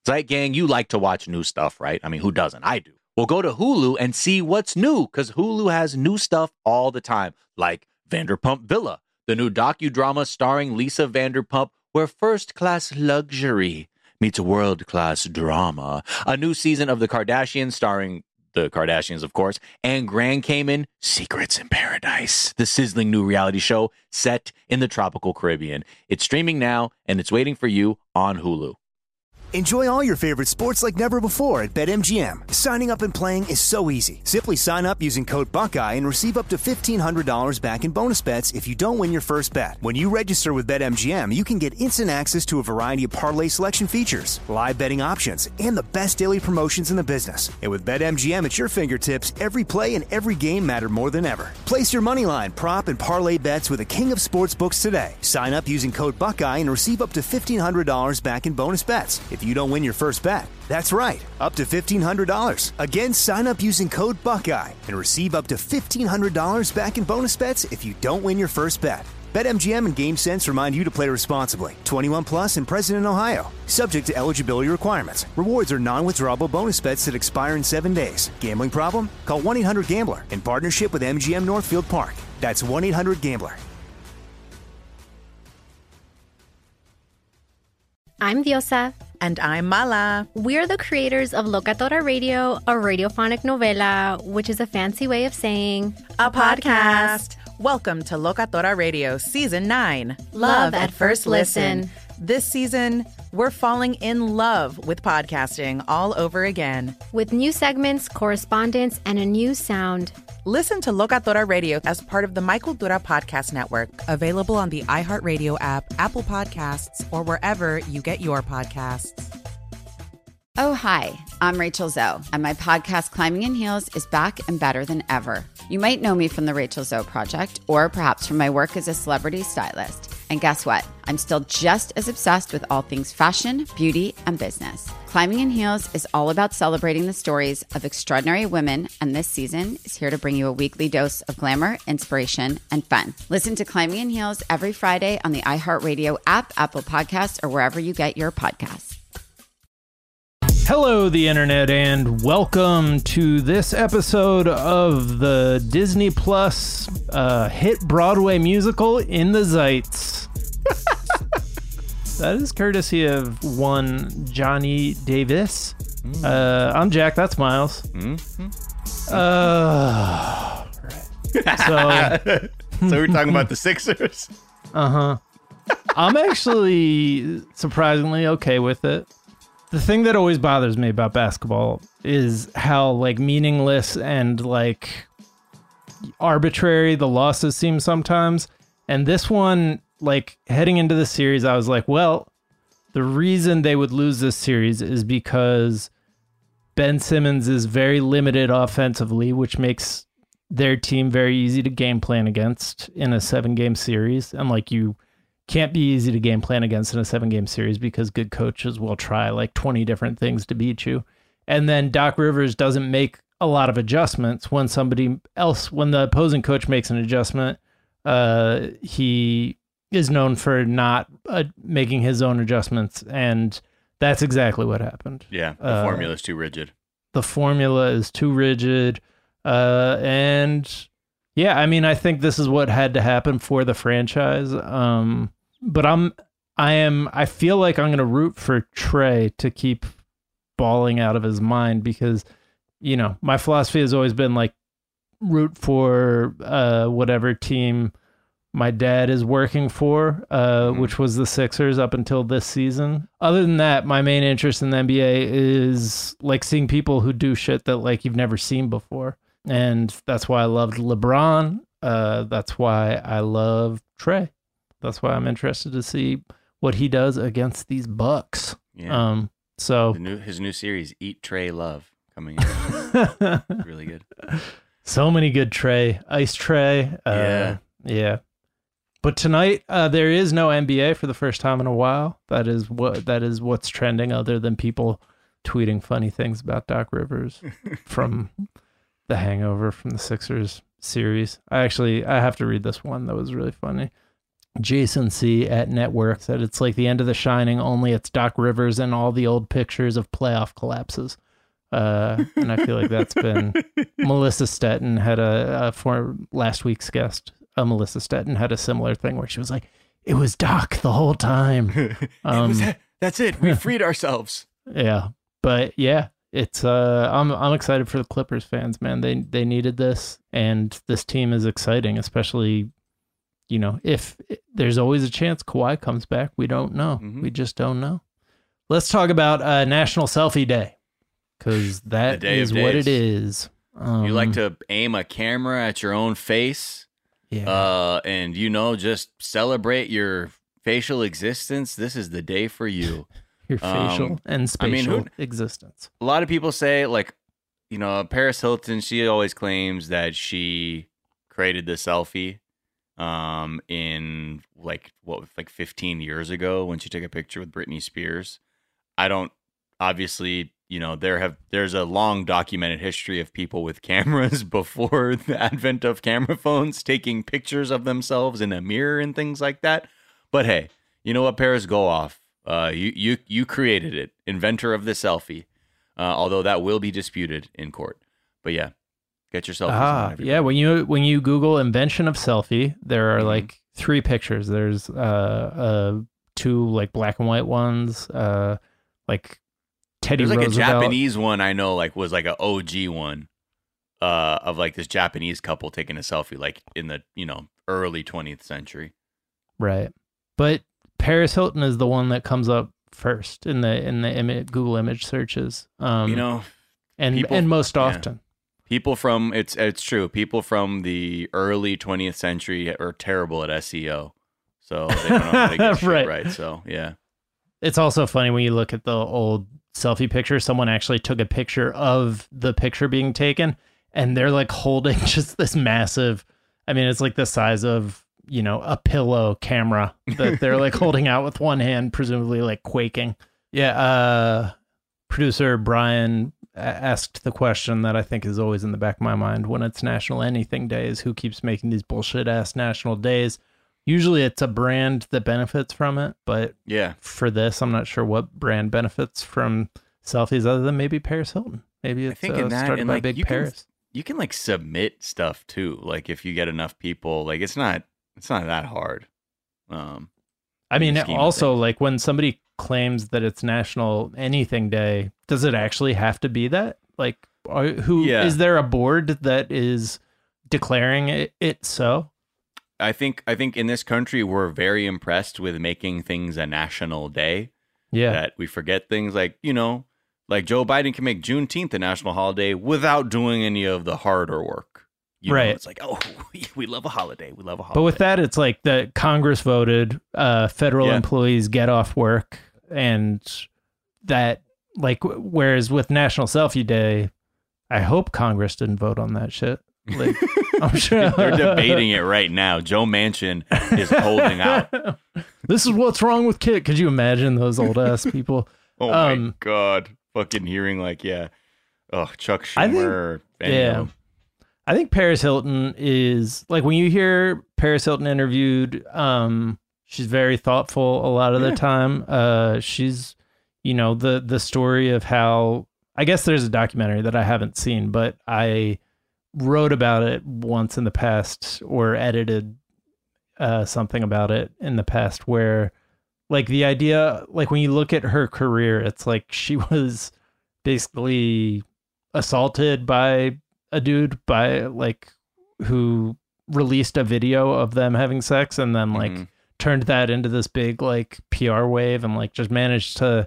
Zeit Gang, you like to watch new stuff, right? I mean, who doesn't? I do. Well, go to Hulu and see what's new, because Hulu has new stuff all the time, like Vanderpump Villa, the new docudrama starring Lisa Vanderpump, where first-class luxury meets world-class drama. A new season of The Kardashians starring the Kardashians, of course, and Grand Cayman, Secrets in Paradise, the sizzling new reality show set in the tropical Caribbean. It's streaming now, and it's waiting for you on Hulu. Enjoy all your favorite sports like never before at BetMGM. Signing up and playing is so easy. Simply sign up using code Buckeye and receive up to $1,500 back in bonus bets if you don't win your first bet. When you register with BetMGM, you can get instant access to a variety of parlay selection features, live betting options, and the best daily promotions in the business. And with BetMGM at your fingertips, every play and every game matter more than ever. Place your moneyline, prop, and parlay bets with the king of sportsbooks today. Sign up using code Buckeye and receive up to $1,500 back in bonus bets if you don't win your first bet. That's right, up to $1,500. Again, sign up using code Buckeye and receive up to $1,500 back in bonus bets if you don't win your first bet. BetMGM and GameSense remind you to play responsibly. 21 plus and present in Ohio. Subject to eligibility requirements. Rewards are non-withdrawable bonus bets that expire in 7 days. Gambling problem? Call 1-800-GAMBLER in partnership with MGM Northfield Park. That's 1-800-GAMBLER. I'm Diosa. And I'm Mala. We're the creators of Locatora Radio, a radiophonic novela, which is a fancy way of saying a podcast. Welcome to Locatora Radio Season 9. Love at First Listen. This season, we're falling in love with podcasting all over again. With new segments, correspondence, and a new sound. Listen to Locatora Radio as part of the My Cultura Podcast Network. Available on the iHeartRadio app, Apple Podcasts, or wherever you get your podcasts. Oh, hi, I'm Rachel Zoe, and my podcast, Climbing in Heels, is back and better than ever. You might know me from the Rachel Zoe Project, or perhaps from my work as a celebrity stylist. And guess what? I'm still just as obsessed with all things fashion, beauty, and business. Climbing in Heels is all about celebrating the stories of extraordinary women, and this season is here to bring you a weekly dose of glamour, inspiration, and fun. Listen to Climbing in Heels every Friday on the iHeartRadio app, Apple Podcasts, or wherever you get your podcasts. Hello, the internet, and welcome to this episode of the Disney Plus hit Broadway musical In the Zeitz. That is courtesy of one Johnny Davis. I'm Jack. That's Miles. So we're talking about the Sixers. I'm actually surprisingly okay with it. The thing that always bothers me about basketball is how like meaningless and like arbitrary the losses seem sometimes. And this one, like heading into the series, I was like, well, the reason they would lose this series is because Ben Simmons is very limited offensively, which makes their team very easy to game plan against in a 7-game series. And like you can't be easy to game plan against in a 7-game series because good coaches will try like 20 different things to beat you. And then Doc Rivers doesn't make a lot of adjustments when when the opposing coach makes an adjustment, he is known for not making his own adjustments. And that's exactly what happened. Yeah. The formula is too rigid. The formula is too rigid. And yeah, I mean, I think this is what had to happen for the franchise. But I feel like I'm going to root for Trey to keep balling out of his mind because, you know, my philosophy has always been like root for whatever team my dad is working for, which was the Sixers up until this season. Other than that, my main interest in the NBA is like seeing people who do shit that like you've never seen before. And that's why I loved LeBron. That's why I love Trey. That's why I'm interested to see what he does against these Bucks. Yeah. So his new series, Eat, Trey, Love, coming in. Really good. So many good Trey. Ice Trey. Yeah. But tonight, there is no NBA for the first time in a while. That is what's trending, other than people tweeting funny things about Doc Rivers from The Hangover from the Sixers series. I have to read this one that was really funny. Jason C. at Network said it's like the end of The Shining, only it's Doc Rivers and all the old pictures of playoff collapses. And I feel like that's been Melissa Stetton had for last week's guest. Melissa Stetton had a similar thing where she was like, "It was Doc the whole time." That's it. We freed ourselves. Yeah, but yeah, it's I'm excited for the Clippers fans, man. They needed this, and this team is exciting, especially. If there's always a chance Kawhi comes back, we don't know. Mm-hmm. We just don't know. Let's talk about National Selfie Day, because that is what it is. You like to aim a camera at your own face, and just celebrate your facial existence. This is the day for you. Your facial and spatial existence. A lot of people say, Paris Hilton. She always claims that she created the selfie. In 15 years ago when she took a picture with Britney Spears. I don't, obviously, there's a long documented history of people with cameras before the advent of camera phones taking pictures of themselves in a mirror and things like that. But hey, you know what, Paris, go off. You created it, inventor of the selfie. Although that will be disputed in court. But yeah. Get yourself. Yeah. When you Google invention of selfie, there are like 3 pictures. There's 2 like black and white ones. Like Teddy Roosevelt. There's like a Japanese one I know was like an OG one of like this Japanese couple taking a selfie like in the early 20th century. Right, but Paris Hilton is the one that comes up first in the Google image searches. And most often. Yeah. People from it's true. People from the early 20th century are terrible at SEO, so they don't know how to get shit right. So yeah, it's also funny when you look at the old selfie picture. Someone actually took a picture of the picture being taken, and they're like holding just this massive. I mean, it's like the size of a pillow camera that they're like holding out with one hand, presumably like quaking. Yeah. Producer Brian asked the question that I think is always in the back of my mind when it's National Anything Day is who keeps making these bullshit ass national days. Usually it's a brand that benefits from it, but yeah, for this, I'm not sure what brand benefits from selfies other than maybe Paris Hilton. Maybe it's started by Big Paris. You can like submit stuff too. Like if you get enough people, like it's not that hard. I mean, also like when somebody claims that it's National Anything Day, does it actually have to be that? Like, is there a board that is declaring it so? I think in this country we're very impressed with making things a national day. Yeah, that we forget things like like Joe Biden can make Juneteenth a national holiday without doing any of the harder work. It's like, oh, we love a holiday. We love a holiday. But with that, it's like the Congress voted federal employees get off work. And that, like, whereas with National Selfie Day, I hope Congress didn't vote on that shit. Like, I'm sure they're debating it right now. Joe Manchin is holding out. This is what's wrong with Kit. Could you imagine those old ass people? Oh my God. Fucking hearing like, Chuck Schumer. I think Paris Hilton is like when you hear Paris Hilton interviewed, she's very thoughtful a lot of the time. She's, the story of how, I guess there's a documentary that I haven't seen, but I wrote about it once in the past or edited something about it in the past where like the idea, like when you look at her career, it's like she was basically assaulted by a dude who released a video of them having sex and then like turned that into this big like PR wave and like just managed to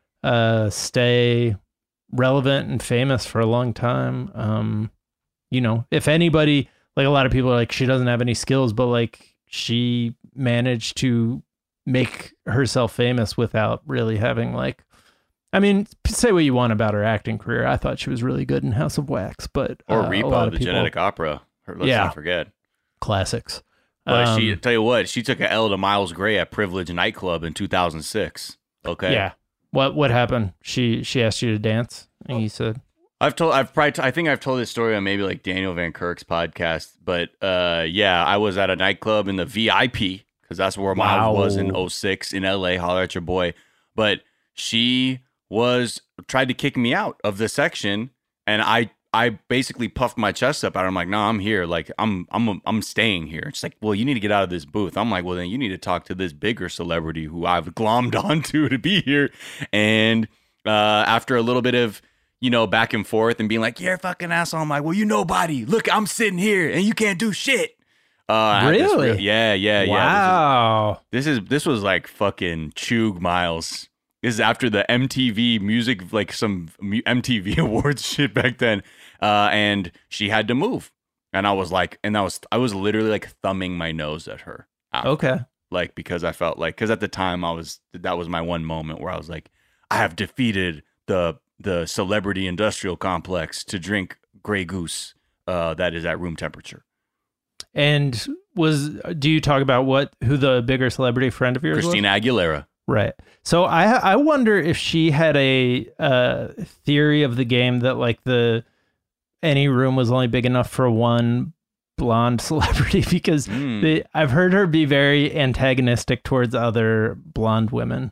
stay relevant and famous for a long time. If anybody, like a lot of people are like, she doesn't have any skills, but like she managed to make herself famous without really having like, I mean, say what you want about her acting career. I thought she was really good in House of Wax, but or Repo, the Genetic Opera. Let's not forget classics. But tell you what, she took an L to Miles Gray at Privilege nightclub in 2006. Okay. Yeah. What happened? She asked you to dance, and you said, I think I've told this story on maybe like Daniel Van Kirk's podcast, but I was at a nightclub in the VIP because that's where Miles was in 06 in LA. Holler at your boy. But she tried to kick me out of the section, and I basically puffed my chest up. I'm like, no, I'm here. Like, I'm staying here. It's like, well, you need to get out of this booth. I'm like, well, then you need to talk to this bigger celebrity who I've glommed onto to be here. And after a little bit of, back and forth and being like, you're a fucking asshole, I'm like, well, you nobody. Look, I'm sitting here and you can't do shit. Really? Yeah. Wow. This was like fucking Chug Miles. This is after the MTV music, like some MTV awards shit back then. And she had to move. And I was like, I was literally like thumbing my nose at her. After. Okay. Like, because I felt like, because at the time that was my one moment where I was like, I have defeated the celebrity industrial complex to drink Grey Goose that is at room temperature. And do you talk about who the bigger celebrity friend of yours Christina was? Aguilera. Right. So I wonder if she had a theory of the game that like any room was only big enough for one blonde celebrity, because I've heard her be very antagonistic towards other blonde women.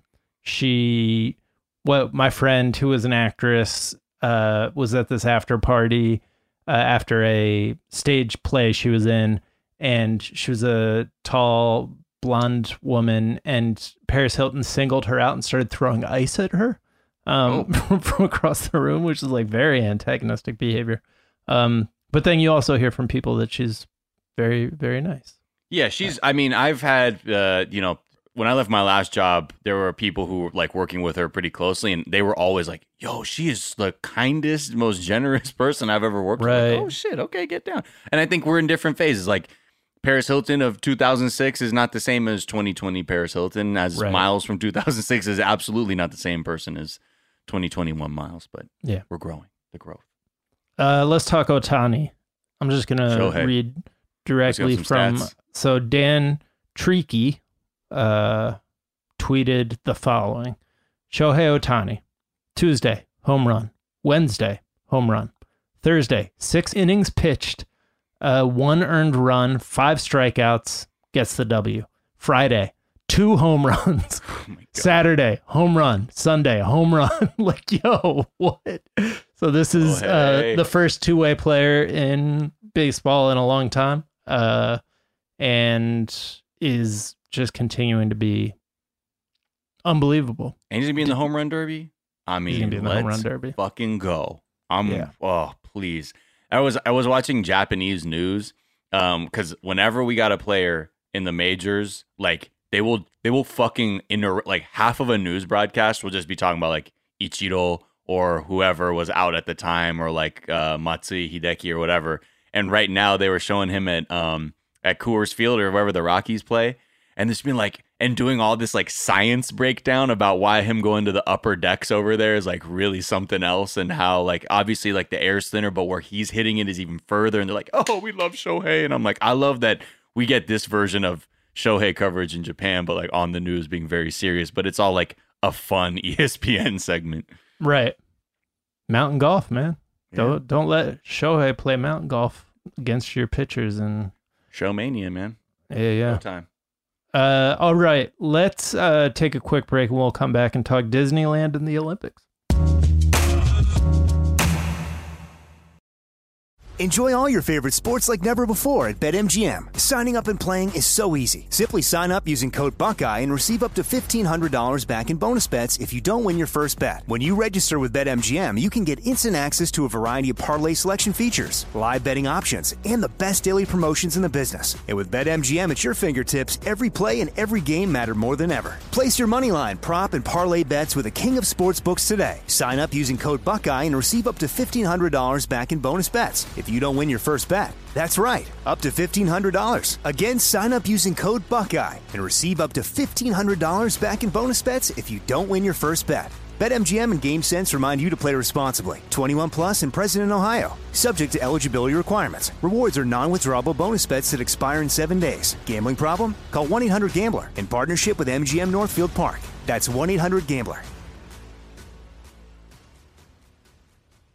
My friend who was an actress was at this after party after a stage play she was in, and she was a tall blonde woman, and Paris Hilton singled her out and started throwing ice at her from across the room, which is like very antagonistic behavior. But then you also hear from people that she's very, very nice. Yeah, I've had, when I left my last job, there were people who were like working with her pretty closely, and they were always like, yo, she is the kindest, most generous person I've ever worked with. Like, oh shit, okay, get down. And I think we're in different phases. Like, Paris Hilton of 2006 is not the same as 2020 Paris Hilton, as Miles from 2006 is absolutely not the same person as 2021 Miles, but yeah, we're growing, the growth. Let's talk Ohtani. I'm just going to read directly from, so Dan Tricky tweeted the following. Shohei Ohtani, Tuesday, home run. Wednesday, home run. Thursday, 6 innings pitched, 1 earned run, 5 strikeouts, gets the W. Friday, 2 home runs. Oh Saturday, home run. Sunday, home run. Like, yo, what? So this is the first two-way player in baseball in a long time, and is just continuing to be unbelievable. And he's going to be in the home run derby? I mean, he's gonna be in the home run derby. Fucking go. Oh, please. I was watching Japanese news because whenever we got a player in the majors, like they will fucking like half of a news broadcast will just be talking about like Ichiro or whoever was out at the time, or like Matsui Hideki or whatever. And right now they were showing him at Coors Field or wherever the Rockies play, and just being like, and doing all this like science breakdown about why him going to the upper decks over there is like really something else, and how like obviously like the air's thinner, but where he's hitting it is even further. And they're like, oh, we love Shohei. And I'm like, I love that we get this version of Shohei coverage in Japan, but like on the news being very serious, but it's all like a fun ESPN segment. Right. Mountain golf, man. Yeah. Don't let Shohei play mountain golf against your pitchers and Showmania, man. Yeah. No time. All right, let's take a quick break and we'll come back and talk Disneyland and the Olympics. Enjoy all your favorite sports like never before at BetMGM. Signing up and playing is so easy. Simply sign up using code Buckeye and receive up to $1,500 back in bonus bets if you don't win your first bet. When you register with BetMGM, you can get instant access to a variety of parlay selection features, live betting options, and the best daily promotions in the business. And with BetMGM at your fingertips, every play and every game matter more than ever. Place your moneyline, prop, and parlay bets with the king of sportsbooks today. Sign up using code Buckeye and receive up to $1,500 back in bonus bets if you don't win your first bet. That's right, up to $1,500. Again, sign up using code Buckeye and receive up to $1,500 back in bonus bets if you don't win your first bet. BetMGM and GameSense remind you to play responsibly. 21 plus and present in Ohio. Subject to eligibility requirements. Rewards are non-withdrawable bonus bets that expire in 7 days. Gambling problem? Call 1-800-GAMBLER in partnership with MGM Northfield Park. That's 1-800-GAMBLER.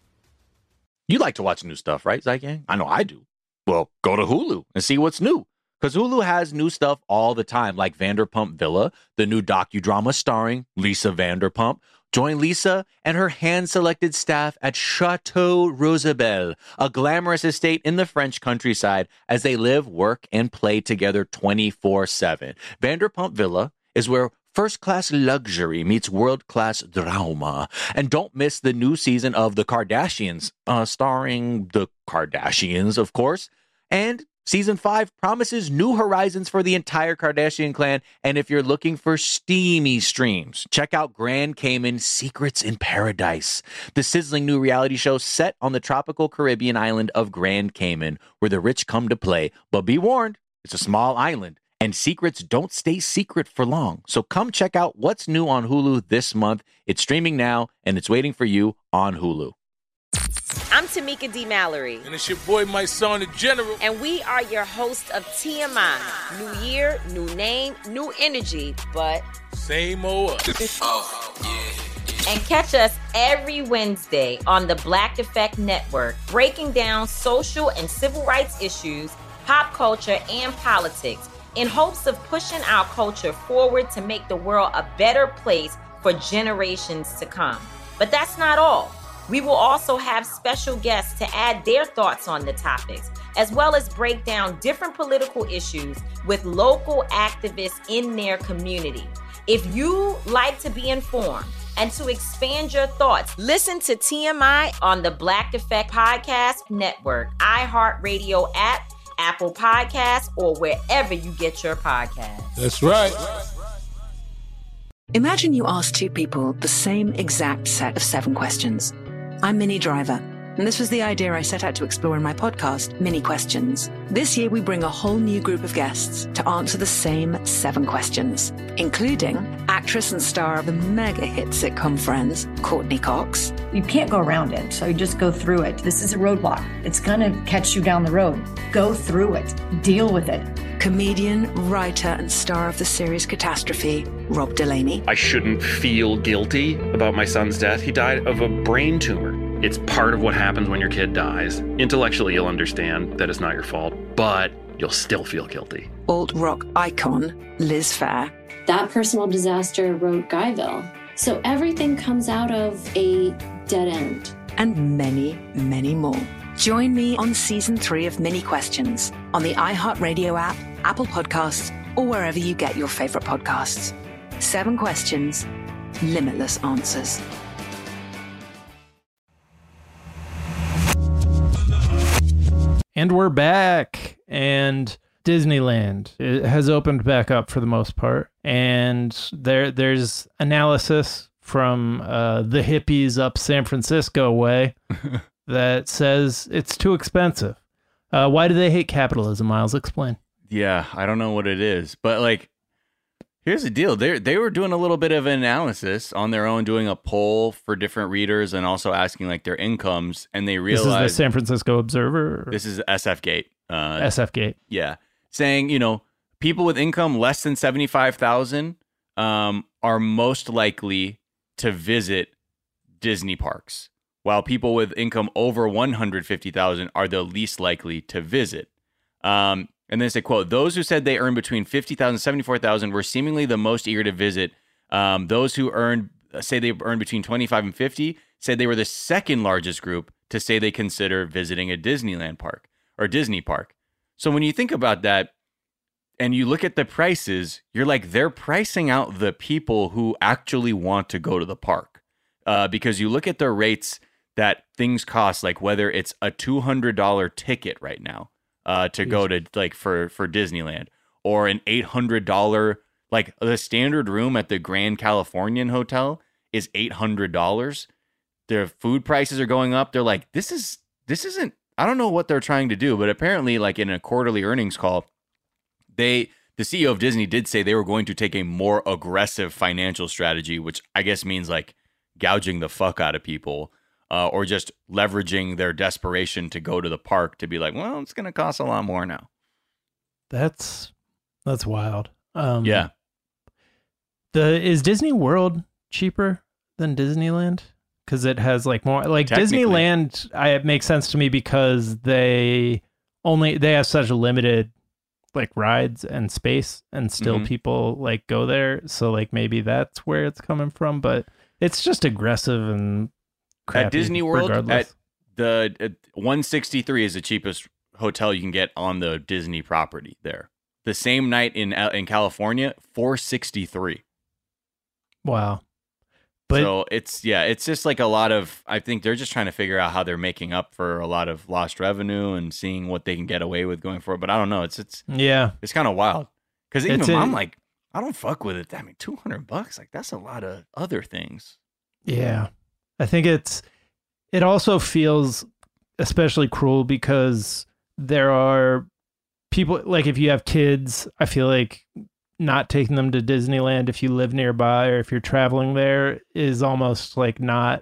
You like to watch new stuff, right, Zygang? I know I do. Well, go to Hulu and see what's new. Because Hulu has new stuff all the time, like Vanderpump Villa, the new docudrama starring Lisa Vanderpump. Join Lisa and her hand-selected staff at Chateau Rosabelle, a glamorous estate in the French countryside, as they live, work, and play together 24/7. Vanderpump Villa is where first-class luxury meets world-class drama. And don't miss the new season of The Kardashians, starring the Kardashians, of course. And Season 5 promises new horizons for the entire Kardashian clan. And if you're looking for steamy streams, check out Grand Cayman Secrets in Paradise, the sizzling new reality show set on the tropical Caribbean island of Grand Cayman, where the rich come to play. But be warned, it's a small island, and secrets don't stay secret for long. So come check out what's new on Hulu this month. It's streaming now, and it's waiting for you on Hulu. I'm Tamika D. Mallory. And it's your boy, my son, the General. And we are your hosts of TMI. New year, new name, new energy, but same old us. Oh, yeah. And catch us every Wednesday on the Black Effect Network, breaking down social and civil rights issues, pop culture, and politics, in hopes of pushing our culture forward to make the world a better place for generations to come. But that's not all. We will also have special guests to add their thoughts on the topics, as well as break down different political issues with local activists in their community. If you like to be informed and to expand your thoughts, listen to TMI on the Black Effect Podcast Network, iHeartRadio app, Apple Podcasts, or wherever you get your podcasts. That's right. Imagine you ask two people the same exact set of 7 questions. I'm Minnie Driver, and this was the idea I set out to explore in my podcast, Minnie Questions. This year, we bring a whole new group of guests to answer the same 7 questions, including actress and star of the mega-hit sitcom Friends, Courtney Cox. You can't go around it, so you just go through it. This is a roadblock. It's going to catch you down the road. Go through it. Deal with it. Comedian, writer, and star of the series Catastrophe, Rob Delaney. I shouldn't feel guilty about my son's death. He died of a brain tumor. It's part of what happens when your kid dies. Intellectually, you'll understand that it's not your fault, but you'll still feel guilty. Alt-rock icon, Liz Phair. That personal disaster wrote Guyville. So everything comes out of a dead end. And many, many more. Join me on Season 3 of Minnie Questions on the iHeartRadio app, Apple Podcasts, or wherever you get your favorite podcasts. 7 questions, limitless answers. And we're back. And Disneyland has opened back up for the most part. And there's analysis from the hippies up San Francisco way that says it's too expensive. Why do they hate capitalism, Miles? Explain. Yeah, I don't know what it is, but like, here's the deal. They were doing a little bit of an analysis on their own, doing a poll for different readers and also asking like their incomes, and they realized... This is the San Francisco Observer? This is SF Gate. SF Gate. Yeah. Saying, people with income less than $75,000 are most likely to visit Disney parks, while people with income over $150,000 are the least likely to visit. And then they say, quote, those who said they earned between $50,000 and $74,000 were seemingly the most eager to visit. Those who say they earned between $25,000 and $50,000 said they were the second largest group to say they consider visiting a Disneyland park or Disney park. So when you think about that and you look at the prices, you're like, they're pricing out the people who actually want to go to the park. Because you look at the rates that things cost, like whether it's a $200 ticket right now, to go to like for Disneyland, or an $800, like the standard room at the Grand Californian Hotel is $800. Their food prices are going up. They're like, this isn't, I don't know what they're trying to do, but apparently like in a quarterly earnings call, the CEO of Disney did say they were going to take a more aggressive financial strategy, which I guess means like gouging the fuck out of people. Or just leveraging their desperation to go to the park to be like, well, it's going to cost a lot more now. That's wild. Yeah. Is Disney World cheaper than Disneyland? Because it has like more, like Disneyland. It makes sense to me because they have such a limited like rides and space, and still people like go there. So like maybe that's where it's coming from, but it's just aggressive and crappy. At Disney World, regardless. at the 163 is the cheapest hotel you can get on the Disney property there. The same night in California, 463. Wow. But so it's just like a lot of, I think they're just trying to figure out how they're making up for a lot of lost revenue and seeing what they can get away with going forward. But I don't know. It's kind of wild. Because even I'm like, I don't fuck with it. I mean, $200, like that's a lot of other things. Yeah. I think it also feels especially cruel because there are people, like if you have kids, I feel like not taking them to Disneyland if you live nearby or if you're traveling there is almost like not,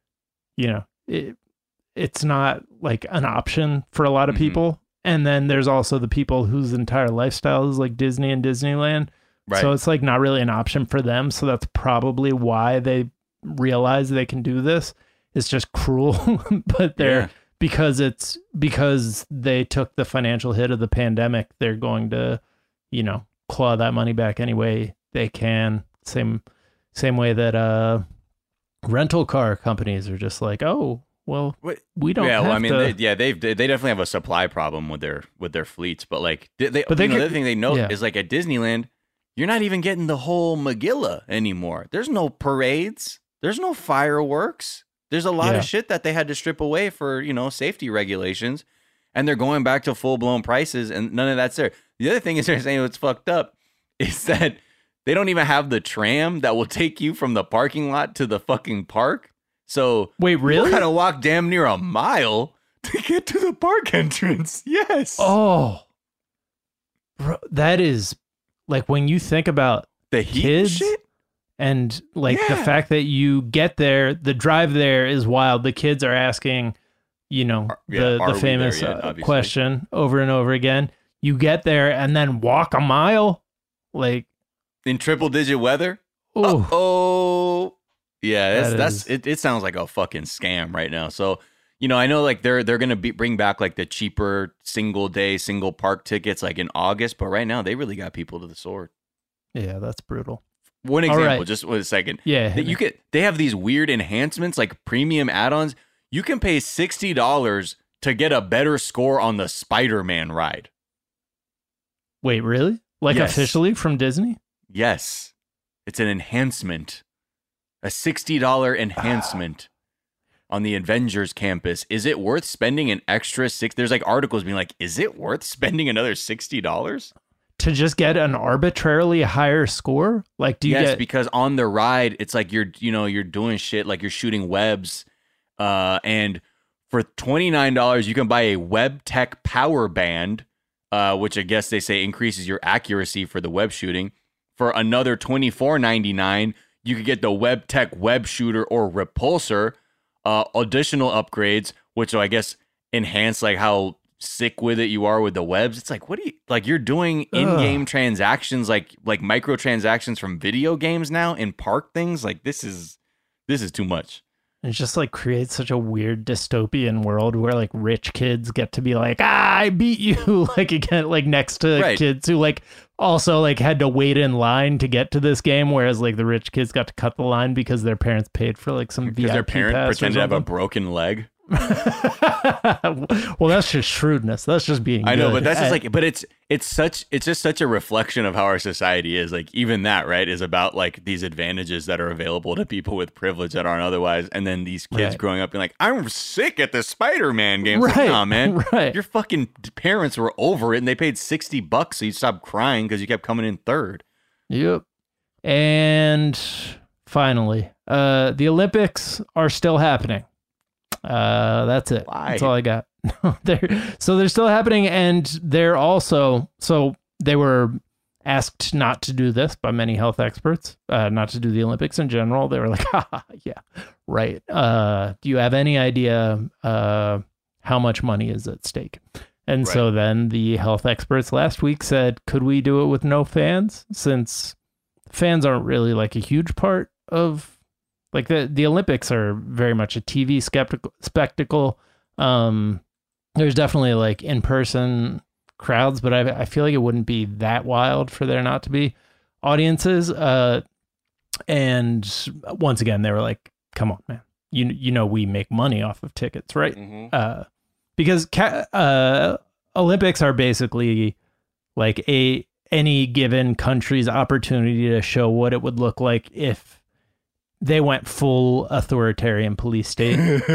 it's not like an option for a lot of people. And then there's also the people whose entire lifestyle is like Disney and Disneyland. Right. So it's like not really an option for them. So that's probably why they realize they can do this. It's just cruel, but because they took the financial hit of the pandemic, they're going to, claw that money back any way they can. Same way that rental car companies are just like, oh, well, we don't. Yeah, have well, I mean, to... they definitely have a supply problem with their fleets. But like, the other thing they note is like at Disneyland, you're not even getting the whole Megillah anymore. There's no parades. There's no fireworks. There's a lot of shit that they had to strip away for, safety regulations. And they're going back to full-blown prices, and none of that's there. The other thing is they're saying what's fucked up is that they don't even have the tram that will take you from the parking lot to the fucking park. So wait, really? You gotta walk damn near a mile to get to the park entrance. Yes. Oh. Bro, that is, like, when you think about the heat kids shit? And like the fact that you get there, the drive there is wild. The kids are asking, the famous question over and over again. You get there and then walk a mile, like in triple digit weather. Ooh. Oh, yeah. It sounds like a fucking scam right now. So, I know like they're gonna bring back like the cheaper single day, single park tickets like in August, but right now they really got people to the sword. Yeah, that's brutal. One example, just a second. Yeah, they have these weird enhancements like premium add-ons. You can pay $60 to get a better score on the Spider-Man ride. Wait, really? Like Yes. officially from Disney? Yes, it's an enhancement, a $60 enhancement on the Avengers campus. Is it worth spending an extra $6? There's like articles being like, is it worth spending another $60? To just get an arbitrarily higher score? Like, do you get... because on the ride, it's like you're doing shit, like you're shooting webs. And for $29, you can buy a WebTech power band, which I guess they say increases your accuracy for the web shooting. For another $24.99, you could get the WebTech web shooter or repulsor, additional upgrades, which I guess enhance like how sick with it you are with the webs. It's like, what do you like? You're doing in-game transactions, like microtransactions from video games now in park things. Like this is too much. It just like creates such a weird dystopian world where like rich kids get to be like, I beat you, like again, like next to kids who like also like had to wait in line to get to this game, whereas like the rich kids got to cut the line because their parents paid for like some because VIP their parent pass pretended to have a broken leg. Well, that's just shrewdness. That's just being I know, good. but that's just like, but it's just such a reflection of how our society is. Like even that, right, is about like these advantages that are available to people with privilege that aren't otherwise. And then these kids growing up being like, I'm sick at the Spider-Man game. It's like, nah, man, your fucking parents were over it and they paid $60 so you stopped crying because you kept coming in third. Yep. And finally, the Olympics are still happening. That's it. Why? That's all I got. They're still happening, and they're also, so they were asked not to do this by many health experts, not to do the Olympics in general. They were like, yeah, right. Do you have any idea how much money is at stake? And so then the health experts last week said, could we do it with no fans? Since fans aren't really like a huge part of like the Olympics are very much a TV spectacle. There's definitely like in-person crowds, but I feel like it wouldn't be that wild for there not to be audiences. And once again, they were like, come on, man. You know, we make money off of tickets, right? Mm-hmm. Because Olympics are basically like any given country's opportunity to show what it would look like if they went full authoritarian police state.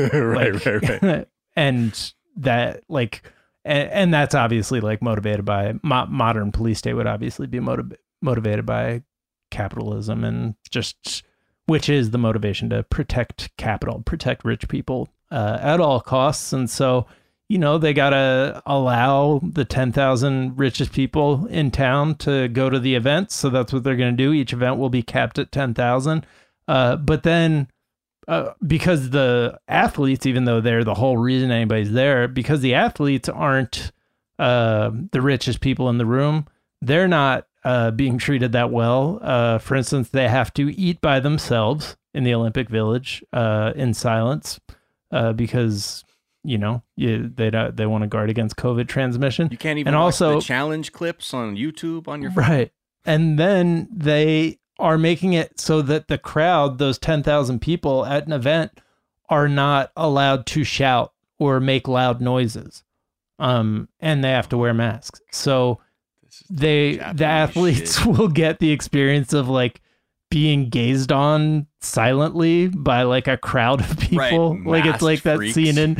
Right. And that like, and that's obviously like motivated by modern police state would obviously be motivated by capitalism, and just, which is the motivation to protect capital, protect rich people at all costs. And so, you know, they got to allow the 10,000 richest people in town to go to the events. So that's what they're going to do. Each event will be capped at 10,000. But then because the athletes, even though they're the whole reason anybody's there, because the athletes aren't the richest people in the room, they're not being treated that well. For instance, they have to eat by themselves in the Olympic Village in silence because, you know, they want to guard against COVID transmission. You can't even and watch also the challenge clips on YouTube on your phone. Right. And then they are making it so that the crowd, those 10,000 people at an event, are not allowed to shout or make loud noises. And they have to wear masks. So the athletes will get the experience of like being gazed on silently by like a crowd of people. Right. Like it's like that freaks. scene in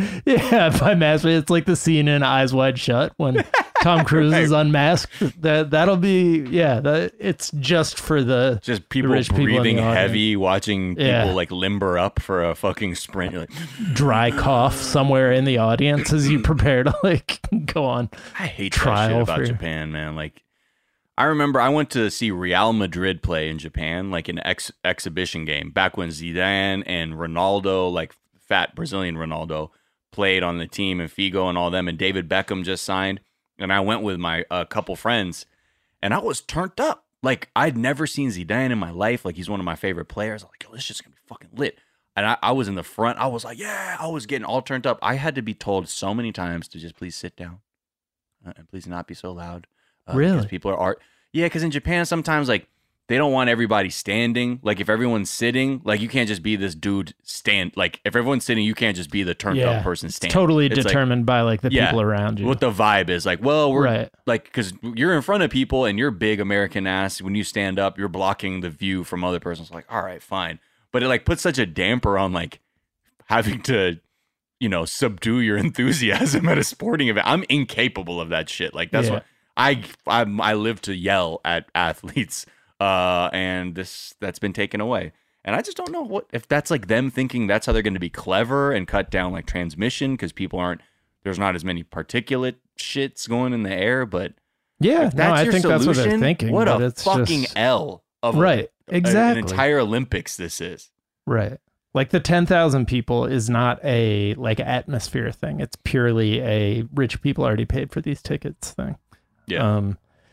by masked. It's like the scene in Eyes Wide Shut when Tom Cruise is unmasked. That'll be it's just for the people rich breathing people heavy, watching people like limber up for a fucking sprint. You're like dry cough somewhere in the audience as you prepare to like go on. I hate trial that shit about Japan, man. Like, I remember I went to see Real Madrid play in Japan, like an exhibition game back when Zidane and Ronaldo, like fat Brazilian Ronaldo, played on the team, and Figo and all them, and David Beckham just signed. And I went with my couple friends, and I was turned up. Like, I'd never seen Zidane in my life. Like, he's one of my favorite players. I was like, yo, this is just gonna be fucking lit. And I was in the front. I was like, yeah, I was getting all turned up. I had to be told so many times to just please sit down and please not be so loud. Really? Because people are yeah, because in Japan, sometimes, like, they don't want everybody standing. Like, if everyone's sitting, like, you can't just be this dude like, if everyone's sitting, you can't just be the turned up person standing. It's totally determined by, like, the people around you. What the vibe is. Like, well, we're, like, because you're in front of people and you're big American ass. When you stand up, you're blocking the view from other persons. Like, all right, fine. But it, like, puts such a damper on, like, having to, you know, subdue your enthusiasm at a sporting event. I'm incapable of that shit. Like, that's what I live to yell at athletes, and that's been taken away. And I just don't know if that's like them thinking that's how they're going to be clever and cut down like transmission because there's not as many particulate shits going in the air. But yeah, I think that's what they're thinking. What a fucking L of exactly an entire Olympics this is. Right. Like the 10,000 people is not a like atmosphere thing. It's purely a rich people already paid for these tickets thing. Yeah.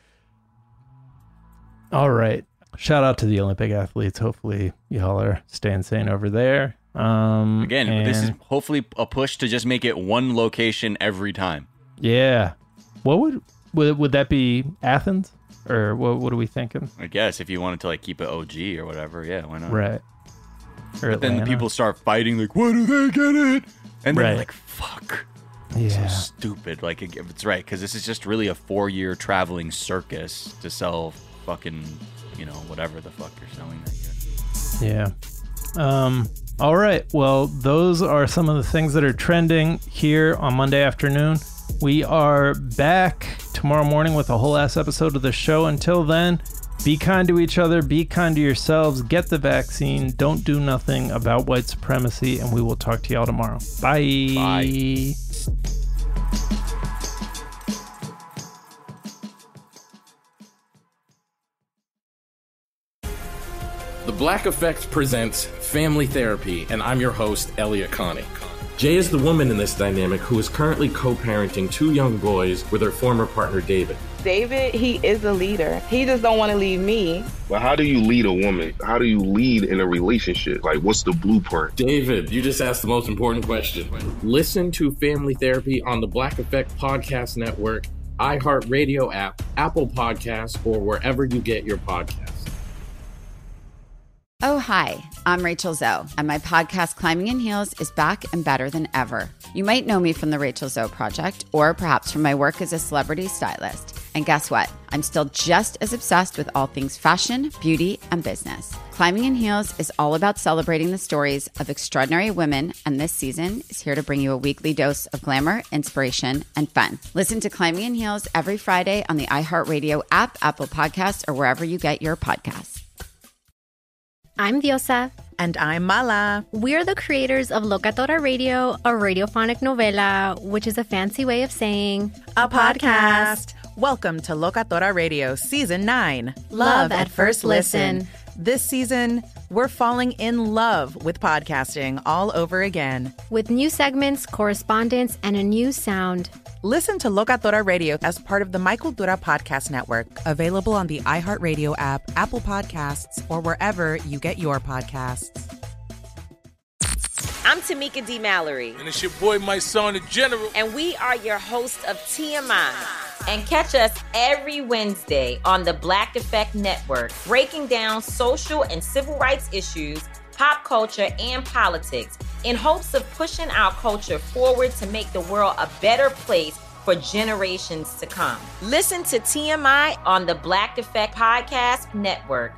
All right. Shout out to the Olympic athletes. Hopefully y'all are staying sane over there. Again, this is hopefully a push to just make it one location every time. Yeah. What would that be? Athens? Or what are we thinking? I guess if you wanted to like keep it OG or whatever, yeah, why not? Right. But then the people start fighting like, why do they get it? And they're like, fuck. Yeah. So stupid. Like, it's right, because this is just really a 4-year traveling circus to sell fucking, you know, whatever the fuck you're selling that year. Yeah. All right. Well, those are some of the things that are trending here on Monday afternoon. We are back tomorrow morning with a whole ass episode of the show. Until then, be kind to each other, be kind to yourselves, get the vaccine, don't do nothing about white supremacy, and we will talk to y'all tomorrow. Bye. Bye. The Black Effect presents Family Therapy, and I'm your host, Elliot Connie. Jay is the woman in this dynamic who is currently co-parenting 2 young boys with her former partner, David. David, he is a leader. He just don't want to leave me. But how do you lead a woman? How do you lead in a relationship? Like, what's the blueprint? David, you just asked the most important question. Listen to Family Therapy on the Black Effect Podcast Network, iHeartRadio app, Apple Podcasts, or wherever you get your podcasts. Oh, hi, I'm Rachel Zoe, and my podcast, Climbing in Heels, is back and better than ever. You might know me from the Rachel Zoe Project, or perhaps from my work as a celebrity stylist. And guess what? I'm still just as obsessed with all things fashion, beauty, and business. Climbing in Heels is all about celebrating the stories of extraordinary women, and this season is here to bring you a weekly dose of glamour, inspiration, and fun. Listen to Climbing in Heels every Friday on the iHeartRadio app, Apple Podcasts, or wherever you get your podcasts. I'm Diosa. And I'm Mala. We're the creators of Locatora Radio, a radiophonic novela, which is a fancy way of saying a podcast. Welcome to Locatora Radio Season 9, Love at First Listen. This season, we're falling in love with podcasting all over again. With new segments, correspondence, and a new sound. Listen to Locatora Radio as part of the Michael Dura Podcast Network, available on the iHeartRadio app, Apple Podcasts, or wherever you get your podcasts. I'm Tamika D. Mallory. And it's your boy, my son, the General. And we are your hosts of TMI. And catch us every Wednesday on the Black Effect Network, breaking down social and civil rights issues, pop culture, and politics, in hopes of pushing our culture forward to make the world a better place for generations to come. Listen to TMI on the Black Effect Podcast Network,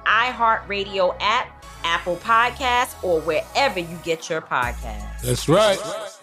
iHeartRadio app, Apple Podcasts, or wherever you get your podcasts. That's right.